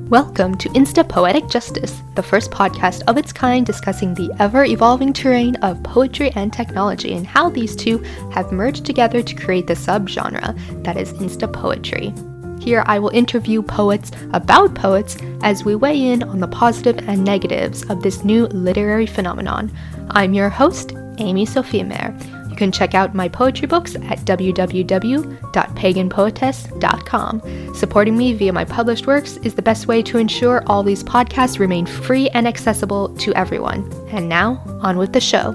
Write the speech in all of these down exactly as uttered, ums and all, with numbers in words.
Welcome to Insta Poetic Justice, the first podcast of its kind discussing the ever-evolving terrain of poetry and technology and how these two have merged together to create the subgenre that is Insta Poetry. Here I will interview poets about poets as we weigh in on the positive and negatives of this new literary phenomenon. I'm your host, Amy Sophia Mayer. You can check out my poetry books at w w w dot pagan poetess dot com. Supporting me via my published works is the best way to ensure all these podcasts remain free and accessible to everyone. And now, on with the show.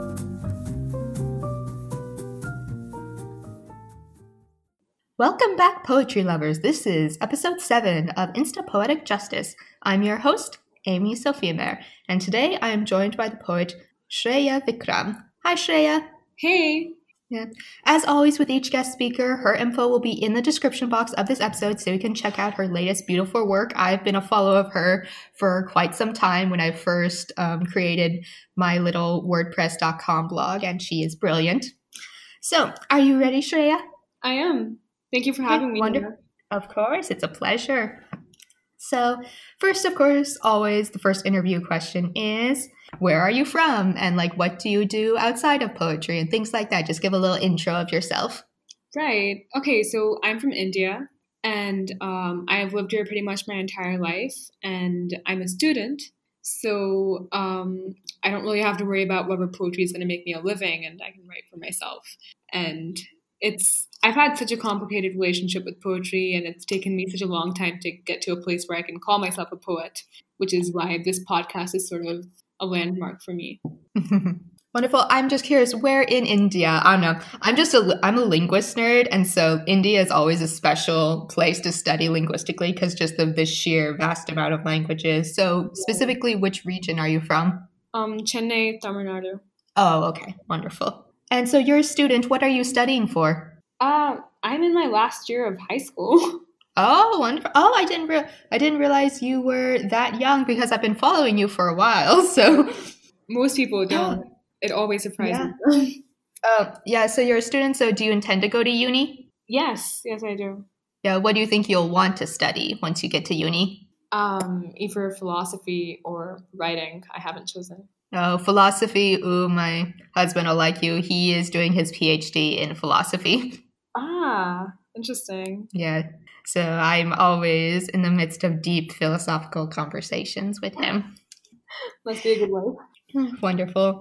Welcome back, poetry lovers. This is episode seven of Insta Poetic Justice. I'm your host, Amy Sophia Mayer, and today I am joined by the poet Shreya Vikram. Hi, Shreya. Hey! Yeah. As always with each guest speaker, her info will be in the description box of this episode so you can check out her latest beautiful work. I've been a follower of her for quite some time when I first um, created my little wordpress dot com blog, and she is brilliant. So, are you ready, Shreya? I am. Thank you for having me. Wonderful. Of course, it's a pleasure. So, first, of course, always the first interview question is, where are you from? And like, what do you do outside of poetry and things like that? Just give a little intro of yourself. Right. Okay, so I'm from India, and um, I have lived here pretty much my entire life, and I'm a student, so um, I don't really have to worry about whether poetry is going to make me a living, and I can write for myself. And it's I've had such a complicated relationship with poetry, and it's taken me such a long time to get to a place where I can call myself a poet, which is why this podcast is sort of a landmark for me. Wonderful. I'm just curious, where in India? I don't know. I'm just a, I'm a linguist nerd, and so India is always a special place to study linguistically because just of the sheer vast amount of languages. So specifically, which region are you from? Um, Chennai, Tamil Nadu. Oh, okay. Wonderful. And so you're a student. What are you studying for? Uh, I'm in my last year of high school. Oh, wonderful. Oh, I didn't re- I didn't realize you were that young because I've been following you for a while. So most people don't. Oh, it always surprises yeah. me. Oh, yeah. So you're a student. So do you intend to go to uni? Yes, yes, I do. Yeah. What do you think you'll want to study once you get to uni? Um, either philosophy or writing. I haven't chosen. Oh, philosophy. Ooh, my husband will like you. He is doing his PhD in philosophy. Ah, interesting. Yeah. So I'm always in the midst of deep philosophical conversations with him. Must be a good life. Wonderful.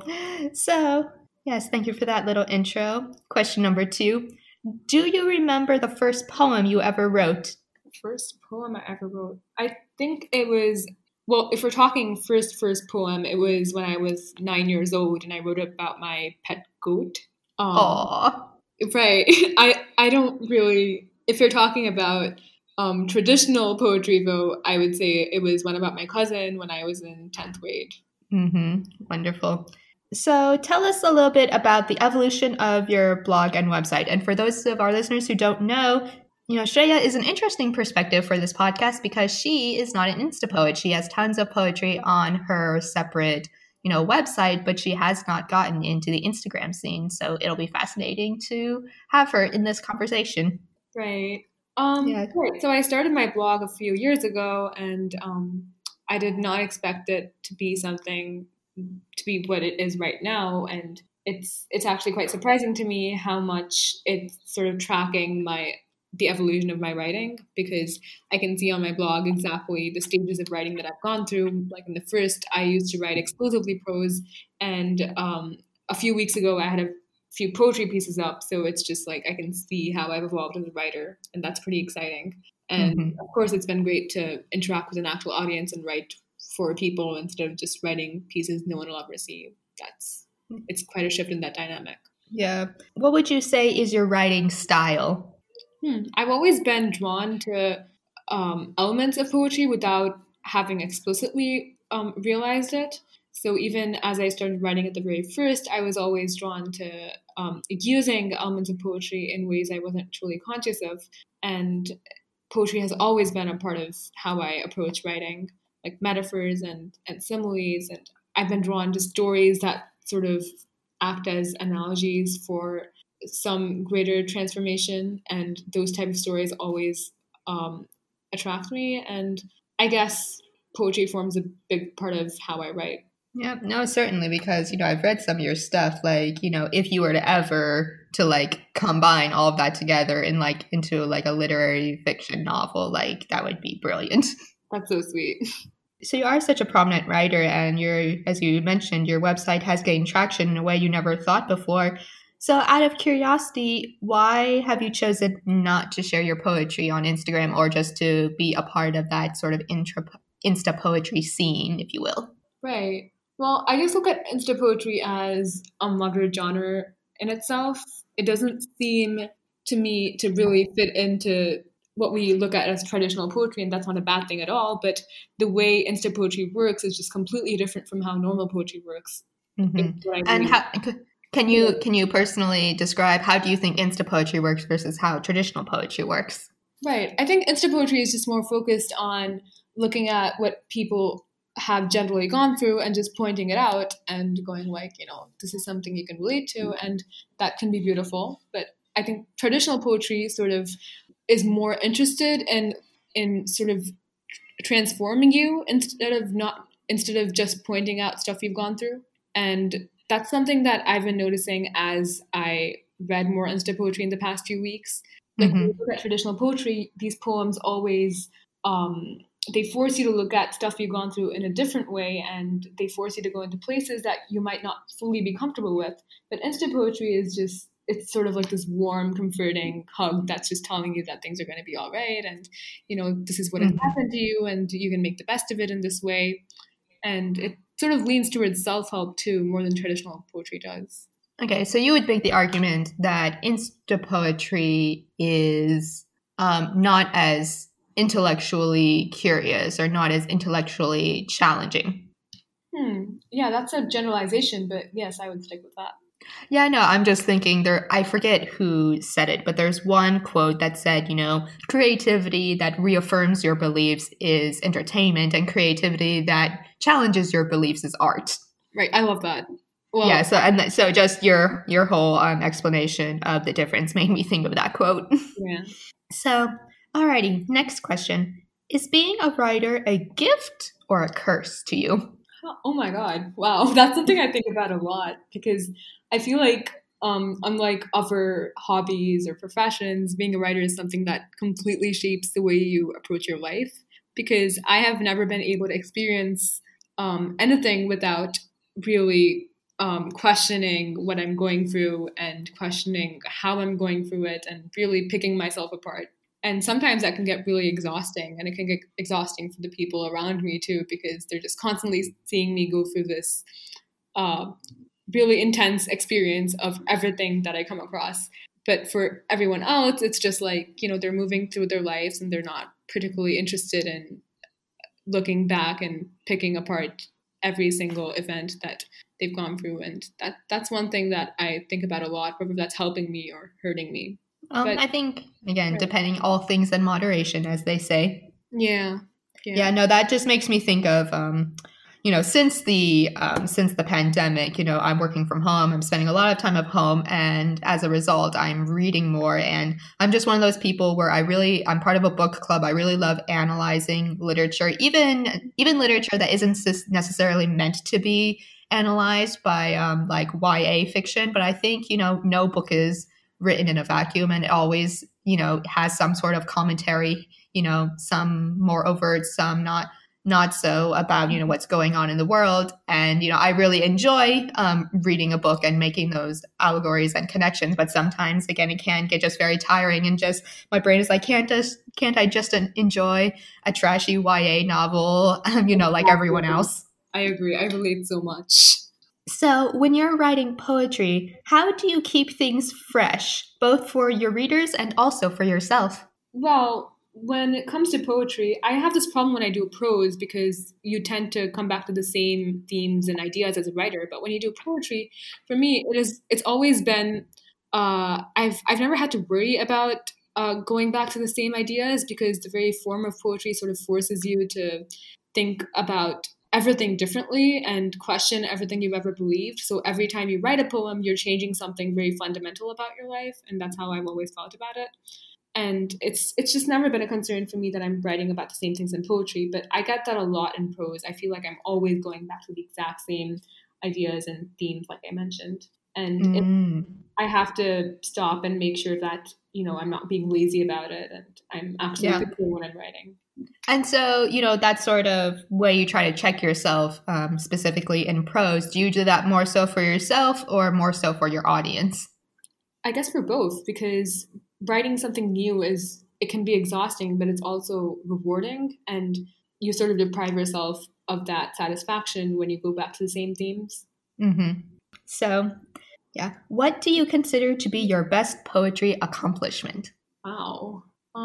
So, yes, thank you for that little intro. Question number two. Do you remember the first poem you ever wrote? The first poem I ever wrote? I think it was, well, if we're talking first, first poem, it was when I was nine years old and I wrote about my pet goat. Um, Aww. Right. I, I don't really... If you're talking about um, traditional poetry, though, I would say it was one about my cousin when I was in tenth grade. Mm-hmm. Wonderful. So tell us a little bit about the evolution of your blog and website. And for those of our listeners who don't know, you know, Shreya is an interesting perspective for this podcast because she is not an Insta poet. She has tons of poetry on her separate, you know, website, but she has not gotten into the Instagram scene. So it'll be fascinating to have her in this conversation. Right. Um, yeah. Right. So I started my blog a few years ago, and um, I did not expect it to be something to be what it is right now. And it's it's actually quite surprising to me how much it's sort of tracking my the evolution of my writing, because I can see on my blog exactly the stages of writing that I've gone through. Like in the first, I used to write exclusively prose, and um, a few weeks ago, I had a few poetry pieces up, so it's just like I can see how I've evolved as a writer, and that's pretty exciting. And mm-hmm. of course, it's been great to interact with an actual audience and write for people instead of just writing pieces no one will ever see. That's it's quite a shift in that dynamic. Yeah. What would you say is your writing style? Hmm. I've always been drawn to um, elements of poetry without having explicitly um, realized it. So even as I started writing at the very first, I was always drawn to um, using elements of poetry in ways I wasn't truly conscious of. And poetry has always been a part of how I approach writing, like metaphors and, and similes. And I've been drawn to stories that sort of act as analogies for some greater transformation. And those type of stories always um, attract me. And I guess poetry forms a big part of how I write. Yeah, no, certainly, because, you know, I've read some of your stuff, like, you know, if you were to ever to like combine all of that together in like into like a literary fiction novel, like that would be brilliant. That's so sweet. So you are such a prominent writer, and you're, as you mentioned, your website has gained traction in a way you never thought before. So out of curiosity, why have you chosen not to share your poetry on Instagram, or just to be a part of that sort of intra, Insta poetry scene, if you will? Right. Well, I just look at Insta poetry as a moderate genre in itself. It doesn't seem to me to really fit into what we look at as traditional poetry, and that's not a bad thing at all. But the way Insta poetry works is just completely different from how normal poetry works. Mm-hmm. And how, can you can you personally describe how do you think Insta poetry works versus how traditional poetry works? Right. I think Insta poetry is just more focused on looking at what people have generally gone through and just pointing it out and going like, you know, this is something you can relate to, and that can be beautiful. But I think traditional poetry sort of is more interested in in sort of transforming you instead of not instead of just pointing out stuff you've gone through. And that's something that I've been noticing as I read more Insta poetry in the past few weeks. Like mm-hmm. when you look at traditional poetry, these poems always um they force you to look at stuff you've gone through in a different way, and they force you to go into places that you might not fully be comfortable with. But Insta poetry is just, it's sort of like this warm, comforting hug that's just telling you that things are going to be all right. And, you know, this is what has mm-hmm. happened to you, and you can make the best of it in this way. And it sort of leans towards self-help too, more than traditional poetry does. Okay, so you would make the argument that Insta poetry is um, not as intellectually curious or not as intellectually challenging. Hmm. Yeah, that's a generalization, but yes, I would stick with that. Yeah, no, I'm just thinking there, I forget who said it, but there's one quote that said, you know, creativity that reaffirms your beliefs is entertainment, and creativity that challenges your beliefs is art. Right. I love that. Well, yeah. So, and th- so just your, your whole um, explanation of the difference made me think of that quote. Yeah. So, alrighty, next question. Is being a writer a gift or a curse to you? Oh my God. Wow. That's something I think about a lot, because I feel like um, unlike other hobbies or professions, being a writer is something that completely shapes the way you approach your life, because I have never been able to experience um, anything without really um, questioning what I'm going through and questioning how I'm going through it and really picking myself apart. And sometimes that can get really exhausting, and it can get exhausting for the people around me too, because they're just constantly seeing me go through this uh, really intense experience of everything that I come across. But for everyone else, it's just like, you know, they're moving through their lives and they're not particularly interested in looking back and picking apart every single event that they've gone through. And that that's one thing that I think about a lot, whether that's helping me or hurting me. Um, but, I think, again, right. depending, all things in moderation, as they say. Yeah. Yeah, yeah no, that just makes me think of, um, you know, since the um, since the pandemic, you know, I'm working from home. I'm spending a lot of time at home. And as a result, I'm reading more. And I'm just one of those people where I really, I'm part of a book club. I really love analyzing literature, even even literature that isn't necessarily meant to be analyzed by um, like Y A fiction. But I think, you know, no book is written in a vacuum, and it always, you know, has some sort of commentary, you know, some more overt, some not not so, about, you know, what's going on in the world. And, you know, I really enjoy um, reading a book and making those allegories and connections. But sometimes, again, it can get just very tiring, and just my brain is like, can't just can't I just enjoy a trashy Y A novel, um, you know, like everyone else? I agree. I relate so much. So when you're writing poetry, how do you keep things fresh, both for your readers and also for yourself? Well, when it comes to poetry, I have this problem when I do prose, because you tend to come back to the same themes and ideas as a writer. But when you do poetry, for me, it is it's always been uh, I've I've never had to worry about uh, going back to the same ideas, because the very form of poetry sort of forces you to think about everything differently and question everything you've ever believed. So every time you write a poem, you're changing something very fundamental about your life. And that's how I've always felt about it. And it's it's just never been a concern for me that I'm writing about the same things in poetry, but I get that a lot in prose. I feel like I'm always going back to the exact same ideas and themes, like I mentioned. And Mm. it, I have to stop and make sure that, you know, I'm not being lazy about it and I'm absolutely Yeah. clear when I'm writing. And so, you know, that sort of way you try to check yourself, um, specifically in prose, do you do that more so for yourself or more so for your audience? I guess for both, because writing something new is, it can be exhausting, but it's also rewarding. And you sort of deprive yourself of that satisfaction when you go back to the same themes. Mm-hmm. So, yeah. What do you consider to be your best poetry accomplishment? Wow.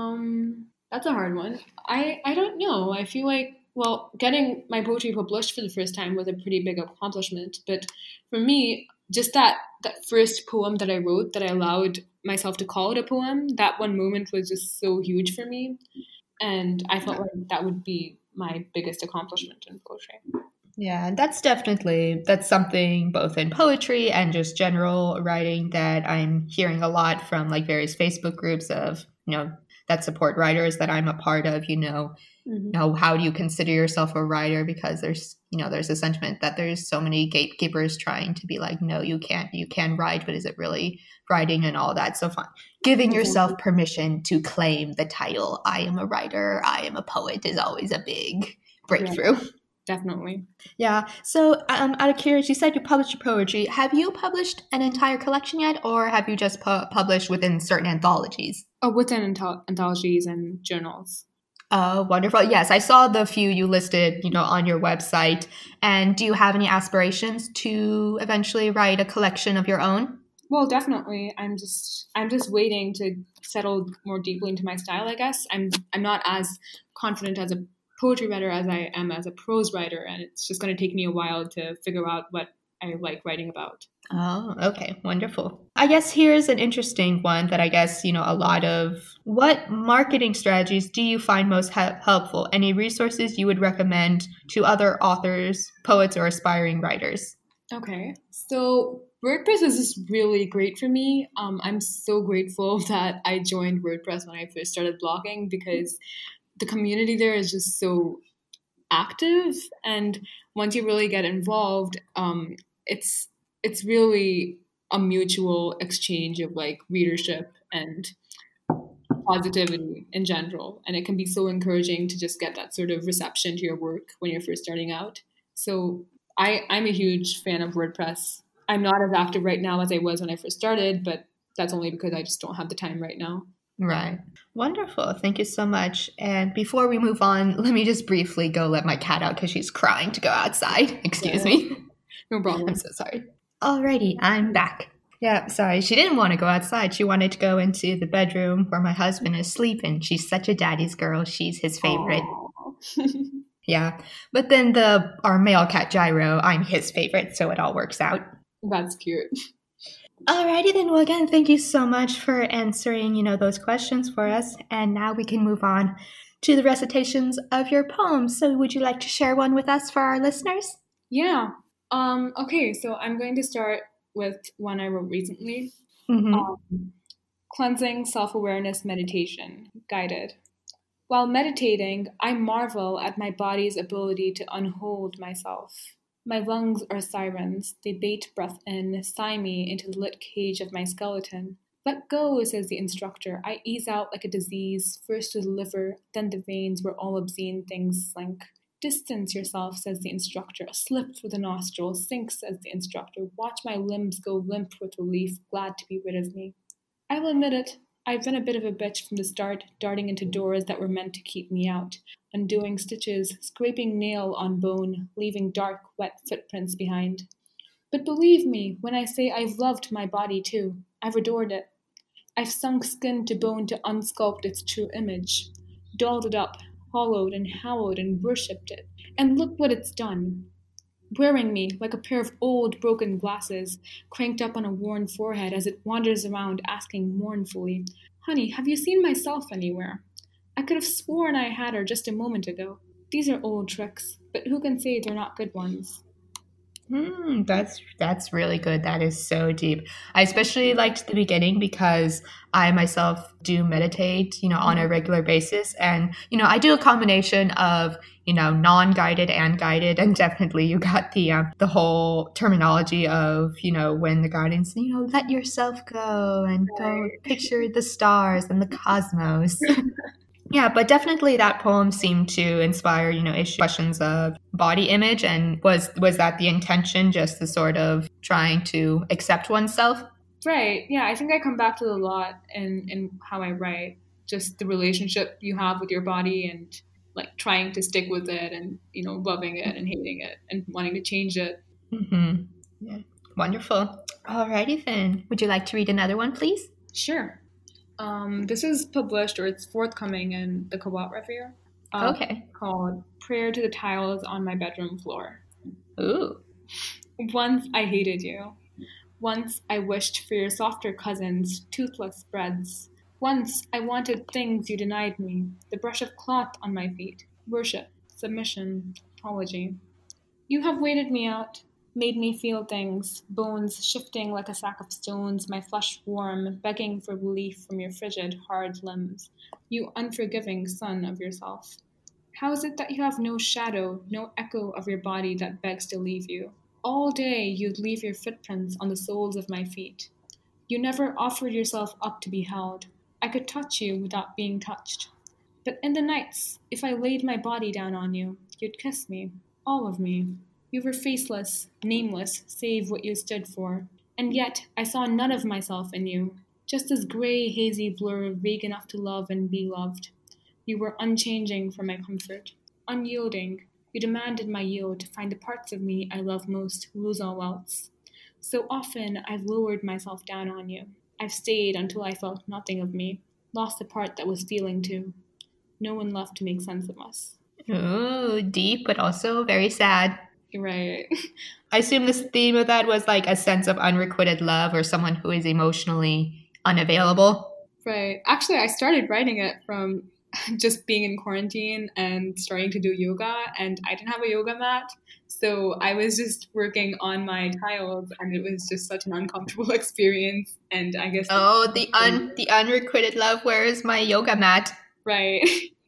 Um, that's a hard one. I, I don't know. I feel like, well, getting my poetry published for the first time was a pretty big accomplishment. But for me, just that, that first poem that I wrote that I allowed myself to call it a poem, that one moment was just so huge for me. And I felt like that would be my biggest accomplishment in poetry. Yeah, that's definitely, that's something both in poetry and just general writing that I'm hearing a lot from like various Facebook groups of, you know, that support writers that I'm a part of, you know, Mm-hmm. you know, how do you consider yourself a writer? Because there's, you know, there's a sentiment that there's so many gatekeepers trying to be like, no, you can't, you can write, but is it really writing and all that? So fun. Giving yourself permission to claim the title, I am a writer, I am a poet, is always a big breakthrough. Yeah, definitely. Yeah. So um, out of curiosity, you said you published your poetry. Have you published an entire collection yet, or have you just pu- published within certain anthologies? Oh, within anth- anthologies and journals. Oh, wonderful. Yes, I saw the few you listed, you know, on your website. And do you have any aspirations to eventually write a collection of your own? Well, definitely. I'm just I'm just waiting to settle more deeply into my style, I guess. I'm I'm not as confident as a poetry writer as I am as a prose writer, and it's just going to take me a while to figure out what I like writing about. Oh, okay. Wonderful. I guess here's an interesting one that I guess, you know, a lot of what marketing strategies do you find most he- helpful? Any resources you would recommend to other authors, poets, or aspiring writers? Okay. So WordPress is just really great for me. Um, I'm so grateful that I joined WordPress when I first started blogging because the community there is just so active. And once you really get involved, um, it's it's really a mutual exchange of like readership and positivity in general. And it can be so encouraging to just get that sort of reception to your work when you're first starting out. So I, I'm a huge fan of WordPress. I'm not as active right now as I was when I first started, but that's only because I just don't have the time right now. Right. Wonderful. Thank you so much. And before we move on, let me just briefly go let my cat out because she's crying to go outside. Excuse Yeah. me. No problem. I'm so sorry. Alrighty, I'm back. Yeah, sorry. She didn't want to go outside. She wanted to go into the bedroom where my husband is sleeping. She's such a daddy's girl. She's his favorite. Yeah. But then the our male cat Gyro, I'm his favorite, so it all works out. That's cute. Alrighty then. Well, again, thank you so much for answering, you know, those questions for us. And now we can move on to the recitations of your poems. So would you like to share one with us for our listeners? Yeah. Um, okay, so I'm going to start with one I wrote recently. Mm-hmm. Um, Cleansing Self-Awareness Meditation, guided. While meditating, I marvel at my body's ability to unhold myself. My lungs are sirens. They bait breath in, sigh me into the lit cage of my skeleton. Let go, says the instructor. I ease out like a disease, first to the liver, then the veins where all obscene things slink. Distance yourself, says the instructor. A slip through the nostril. Sink, says the instructor. Watch my limbs go limp with relief, glad to be rid of me. I will admit it. I've been a bit of a bitch from the start, darting into doors that were meant to keep me out, undoing stitches, scraping nail on bone, leaving dark, wet footprints behind. But believe me when I say I've loved my body too. I've adored it. I've sunk skin to bone to unsculpt its true image, dolled it up, hollowed and hallowed and worshipped it. And look what it's done. Wearing me like a pair of old broken glasses, cranked up on a worn forehead as it wanders around asking mournfully, "Honey, have you seen myself anywhere? I could have sworn I had her just a moment ago. These are old tricks, but who can say they're not good ones?" Hmm, that's that's really good. That is so deep. I especially liked the beginning because I myself do meditate, you know, on a regular basis, and you know, I do a combination of you know non-guided and guided, and definitely you got the um, the whole terminology of you know when the guidance, you know, let yourself go and go Right. picture the stars and the cosmos. Yeah, but definitely that poem seemed to inspire, you know, issue questions of body image. And was was that the intention, just the sort of trying to accept oneself? Right. Yeah, I think I come back to it a lot in in how I write. Just the relationship you have with your body and like trying to stick with it and, you know, loving it and hating it and wanting to change it. Mm-hmm. Yeah. Wonderful. Alrighty then. Would you like to read another one, please? Sure. Um, this is published or it's forthcoming in the Kabbat Review. Um, Okay. called Prayer to the Tiles on My Bedroom Floor. Ooh. Once I hated you. Once I wished for your softer cousins, toothless breads. Once I wanted things you denied me, the brush of cloth on my feet, worship, submission, apology. You have waited me out, made me feel things, bones shifting like a sack of stones, my flesh warm, begging for relief from your frigid, hard limbs, you unforgiving son of yourself. How is it that you have no shadow, no echo of your body that begs to leave you? All day you'd leave your footprints on the soles of my feet. You never offered yourself up to be held. I could touch you without being touched. But in the nights, if I laid my body down on you, you'd kiss me, all of me. You were faceless, nameless, save what you stood for. And yet I saw none of myself in you, just this gray, hazy blur vague enough to love and be loved. You were unchanging for my comfort, unyielding. You demanded my yield to find the parts of me I love most, lose all else. So often I've lowered myself down on you. I've stayed until I felt nothing of me, lost the part that was feeling too. No one left to make sense of us. Ooh, deep, but also very sad. Right. I assume this theme of that was like a sense of unrequited love or someone who is emotionally unavailable. Right. Actually, I started writing it from just being in quarantine and starting to do yoga, and I didn't have a yoga mat. So I was just working on my tiles, and it was just such an uncomfortable experience. And I guess the- Oh, the un the unrequited love. Where is my yoga mat? right.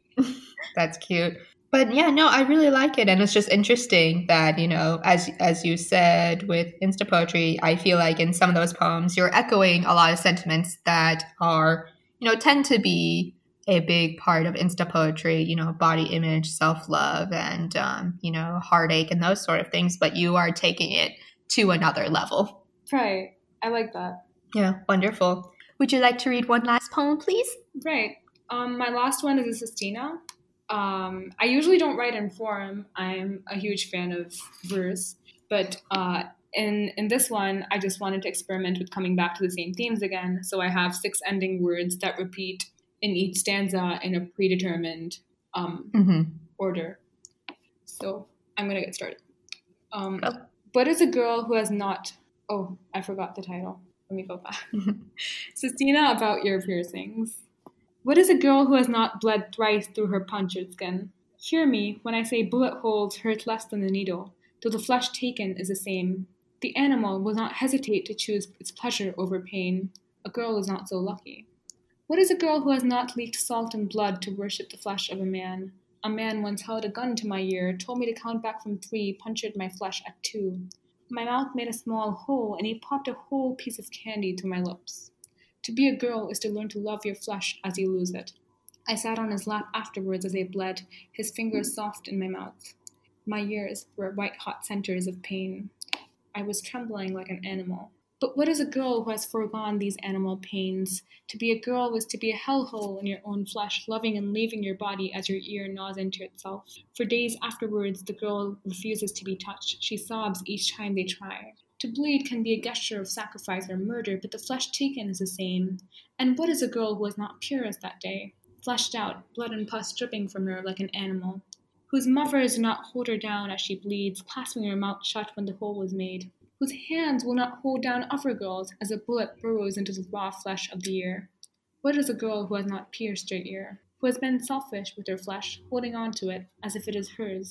That's cute. But yeah, no, I really like it, and it's just interesting that you know, as as you said with Insta poetry, I feel like in some of those poems you're echoing a lot of sentiments that are you know tend to be a big part of Insta poetry. You know, body image, self love, and um, you know, heartache, and those sort of things. But you are taking it to another level. Right. I like that. Yeah, wonderful. Would you like to read one last poem, please? Right. Um, my last one is a sestina. Um, I usually don't write in form. I'm a huge fan of verse, but uh, in in this one, I just wanted to experiment with coming back to the same themes again. So I have six ending words that repeat in each stanza in a predetermined um, Mm-hmm. order. So I'm gonna get started. Um, Go. What is a girl who has not? Oh, I forgot the title. Let me go back. Sestina, about your piercings. What is a girl who has not bled thrice through her punctured skin? Hear me when I say bullet holes hurt less than the needle, though the flesh taken is the same. The animal will not hesitate to choose its pleasure over pain. A girl is not so lucky. What is a girl who has not leaked salt and blood to worship the flesh of a man? A man once held a gun to my ear, told me to count back from three, punctured my flesh at two. My mouth made a small hole, and he popped a whole piece of candy through my lips. To be a girl is to learn to love your flesh as you lose it. I sat on his lap afterwards as I bled, his fingers soft in my mouth. My ears were white-hot centers of pain. I was trembling like an animal. But what is a girl who has foregone these animal pains? To be a girl is to be a hellhole in your own flesh, loving and leaving your body as your ear gnaws into itself. For days afterwards, the girl refuses to be touched. She sobs each time they try. To bleed can be a gesture of sacrifice or murder, but the flesh taken is the same. And what is a girl who is not purest that day? Fleshed out, blood and pus dripping from her like an animal. Whose mothers do not hold her down as she bleeds, clasping her mouth shut when the hole was made. Whose hands will not hold down other girls as a bullet burrows into the raw flesh of the ear. What is a girl who has not pierced her ear? Who has been selfish with her flesh, holding on to it as if it is hers?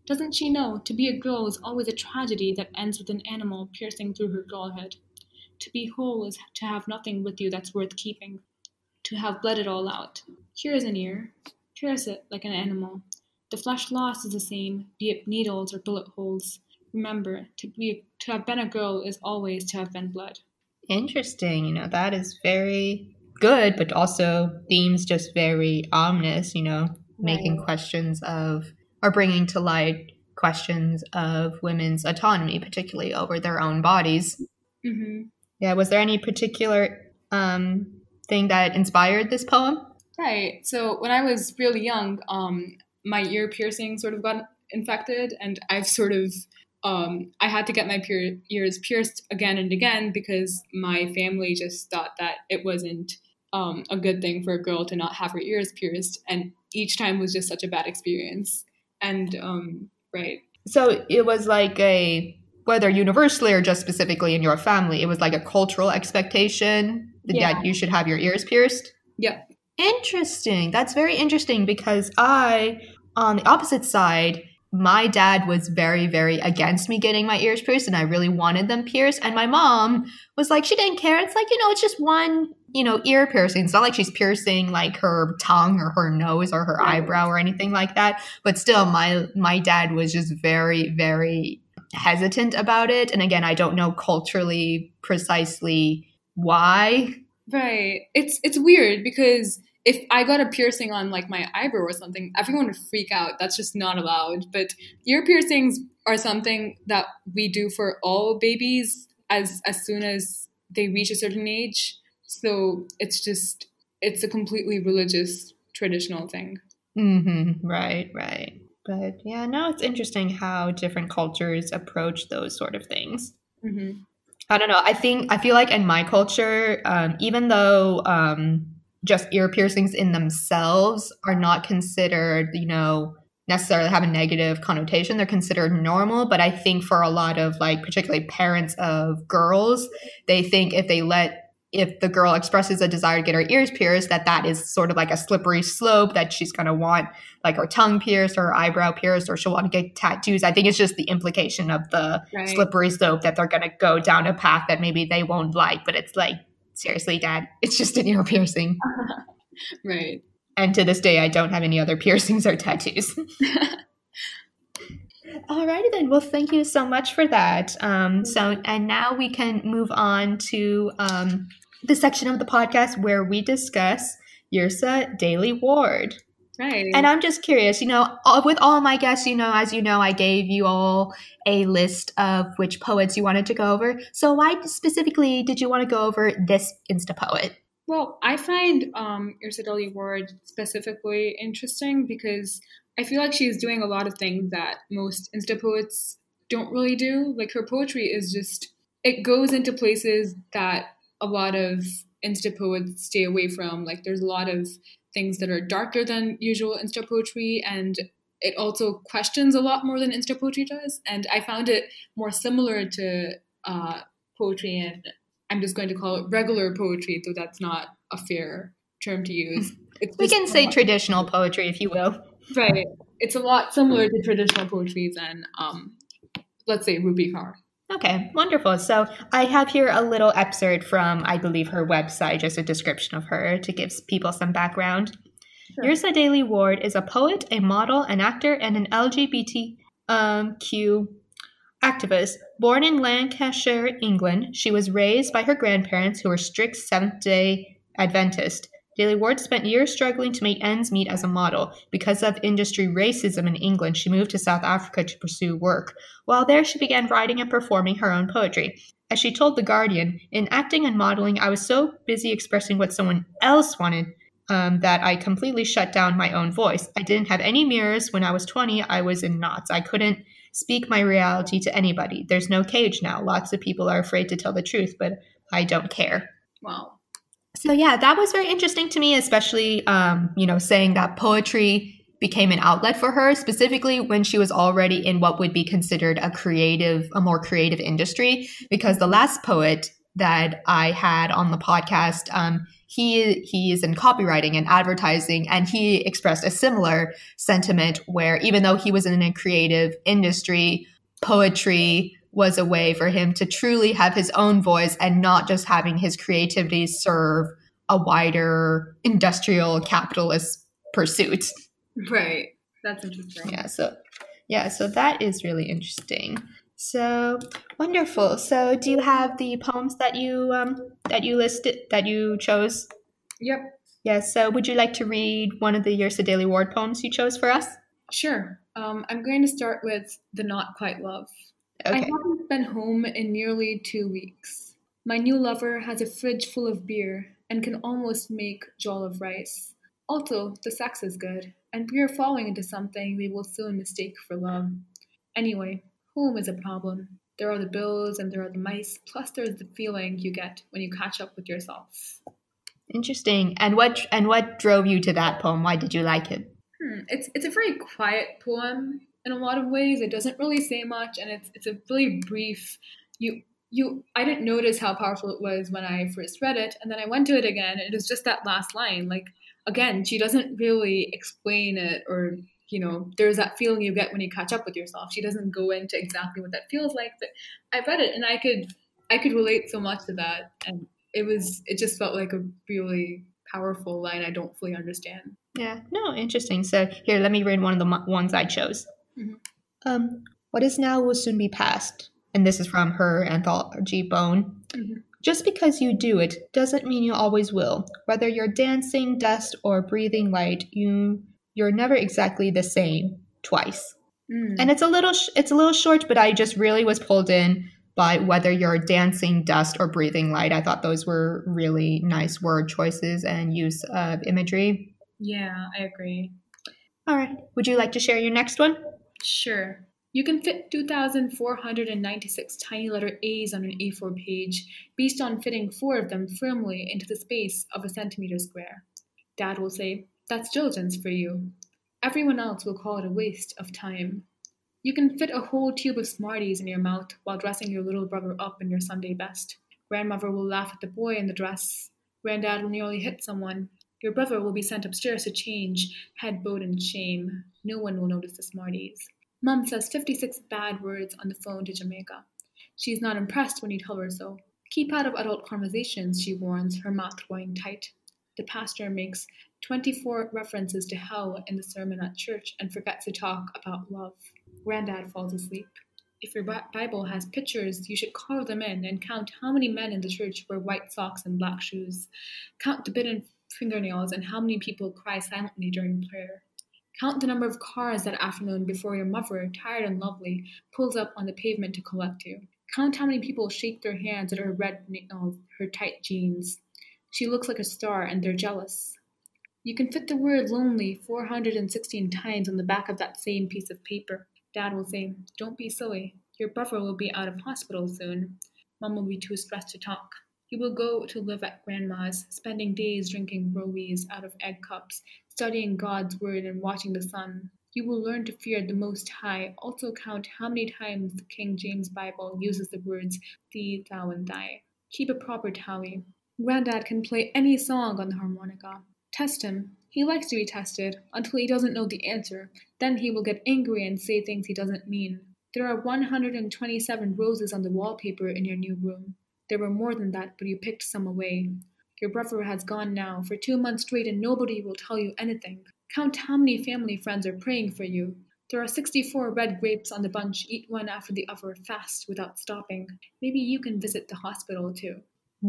Doesn't she know to be a girl is always a tragedy that ends with an animal piercing through her girlhood? To be whole is to have nothing with you that's worth keeping, to have bled it all out. Here is an ear. Pierce it like an animal. The flesh lost is the same, be it needles or bullet holes. Remember, to be to have been a girl is always to have been blood. Interesting. You know, that is very good, but also themes just very ominous, you know, making Right. questions of, or bringing to light questions of women's autonomy, particularly over their own bodies. Mm-hmm. Yeah, was there any particular um, thing that inspired this poem? Right. So when I was really young, um, my ear piercing sort of got infected, and I've sort of um, I had to get my pier- ears pierced again and again because my family just thought that it wasn't um, a good thing for a girl to not have her ears pierced, and each time was just such a bad experience. And um, right. So it was like a, whether universally or just specifically in your family, it was like a cultural expectation that Yeah. you should have your ears pierced? Yeah. Interesting. That's very interesting because I, on the opposite side, my dad was very, very against me getting my ears pierced, and I really wanted them pierced. And my mom was like, she didn't care. It's like, you know, it's just one, you know, ear piercing. It's not like she's piercing like her tongue or her nose or her Right. eyebrow or anything like that. But still, my my dad was just very, very hesitant about it. And again, I don't know culturally precisely why. Right. It's it's weird because if I got a piercing on like my eyebrow or something, everyone would freak out. That's just not allowed. But ear piercings are something that we do for all babies as as soon as they reach a certain age. So it's just it's a completely religious traditional thing. Mm-hmm. Right, right. But yeah, no, it's interesting how different cultures approach those sort of things. Mm-hmm. I don't know. I think I feel like in my culture, um, even though um, just ear piercings in themselves are not considered, you know, necessarily have a negative connotation, they're considered normal. But I think for a lot of like, particularly parents of girls, they think if they let if the girl expresses a desire to get her ears pierced, that that is sort of like a slippery slope, that she's going to want like her tongue pierced or her eyebrow pierced, or she'll want to get tattoos. I think it's just the implication of the Right. slippery slope that they're going to go down a path that maybe they won't like. But it's like, seriously, Dad, it's just an ear piercing. Right. And to this day, I don't have any other piercings or tattoos. Alrighty then. Well, thank you so much for that. Um, so, and now we can move on to um, the section of the podcast where we discuss Yrsa Daley Ward. Right. And I'm just curious, you know, all, with all my guests, you know, as you know, I gave you all a list of which poets you wanted to go over. So why specifically did you want to go over this Insta poet? Well, I find um, Yrsa Daley Ward specifically interesting because I feel like she's doing a lot of things that most Insta poets don't really do. Like her poetry is just, it goes into places that a lot of Insta poets stay away from. Like there's a lot of things that are darker than usual Insta poetry, and it also questions a lot more than Insta poetry does. And I found it more similar to uh, poetry, and I'm just going to call it regular poetry, though that's not a fair term to use. It's We just can say traditional poetry, if you will. Right. It's a lot similar to traditional poetry than, um, let's say, Rupi Kaur. Okay, wonderful. So I have here a little excerpt from, I believe, her website, just a description of her to give people some background. Sure. Yrsa Daley Ward is a poet, a model, an actor, and an L G B T Q activist. Born in Lancashire, England, she was raised by her grandparents who were strict Seventh-day Adventists. Daley Ward spent years struggling to make ends meet as a model. Because of industry racism in England, she moved to South Africa to pursue work. While there, she began writing and performing her own poetry. As she told The Guardian, "In acting and modeling, I was so busy expressing what someone else wanted um, that I completely shut down my own voice. I didn't have any mirrors. When I was twenty, I was in knots. I couldn't speak my reality to anybody. There's no cage now. Lots of people are afraid to tell the truth, but I don't care." Wow. So yeah, that was very interesting to me, especially, um, you know, saying that poetry became an outlet for her, specifically when she was already in what would be considered a creative, a more creative industry. Because the last poet that I had on the podcast, um, he he is in copywriting and advertising, and he expressed a similar sentiment where even though he was in a creative industry, poetry was a way for him to truly have his own voice and not just having his creativity serve a wider industrial capitalist pursuit. Right. That's interesting. Yeah, so yeah, so that is really interesting. So wonderful. So do you have the poems that you um that you listed that you chose? Yep. Yeah, so would you like to read one of the Yersa Daily Ward poems you chose for us? Sure. Um, I'm going to start with The Not Quite Love. Okay. I haven't been home in nearly two weeks. My new lover has a fridge full of beer and can almost make jollof rice. Also, the sex is good, and we are falling into something we will soon mistake for love. Anyway, home is a problem. There are the bills and there are the mice, plus there's the feeling you get when you catch up with yourself. Interesting. And what and what drove you to that poem? Why did you like it? Hmm. It's it's a very quiet poem in a lot of ways. It doesn't really say much, and it's it's a really brief. You you I didn't notice how powerful it was when I first read it, and then I went to it again, and it was just that last line. Like again, she doesn't really explain it, or you know, there's that feeling you get when you catch up with yourself. She doesn't go into exactly what that feels like, but I read it and I could I could relate so much to that, and it was it just felt like a really powerful line I don't fully understand. Yeah, no, interesting. So here, let me read one of the mo- ones I chose. Mm-hmm. Um, what is now will soon be past, and this is from her anthology Bone. Mm-hmm. Just because you do it doesn't mean you always will. Whether you're dancing dust or breathing light, you you're never exactly the same twice. Mm. And it's a little sh- it's a little short, but I just really was pulled in by whether you're dancing dust or breathing light. I thought those were really nice word choices and use of imagery. Yeah, I agree. All right. Would you like to share your next one? Sure. You can fit two thousand four hundred ninety-six tiny letter A's on an A four page based on fitting four of them firmly into the space of a centimeter square. Dad will say, "That's diligence for you." Everyone else will call it a waste of time. You can fit a whole tube of Smarties in your mouth while dressing your little brother up in your Sunday best. Grandmother will laugh at the boy in the dress. Granddad will nearly hit someone. Your brother will be sent upstairs to change, head bowed in shame. No one will notice the Smarties. Mom says fifty-six bad words on the phone to Jamaica. She's not impressed when you tell her so. Keep out of adult conversations, she warns, her mouth drawing tight. The pastor makes twenty-four references to hell in the sermon at church and forgets to talk about love. Granddad falls asleep. If your Bible has pictures, you should carve them in and count how many men in the church wear white socks and black shoes. Count the bitten fingernails and how many people cry silently during prayer. Count the number of cars that afternoon before your mother, tired and lovely, pulls up on the pavement to collect you. Count how many people shake their hands at her red nails, her tight jeans. She looks like a star and they're jealous. You can fit the word lonely four hundred sixteen times on the back of that same piece of paper. Dad will say, "Don't be silly. Your brother will be out of hospital soon." Mom will be too stressed to talk. You will go to live at Grandma's, spending days drinking rowies out of egg cups, studying God's word and watching the sun. You will learn to fear the Most High. Also count how many times the King James Bible uses the words thee, thou, and thy. Keep a proper tally. Granddad can play any song on the harmonica. Test him. He likes to be tested until he doesn't know the answer. Then he will get angry and say things he doesn't mean. There are one hundred twenty-seven roses on the wallpaper in your new room. There were more than that, but you picked some away. Your brother has gone now for two months straight and nobody will tell you anything. Count how many family friends are praying for you. There are sixty-four red grapes on the bunch, eat one after the other, fast without stopping. Maybe you can visit the hospital too.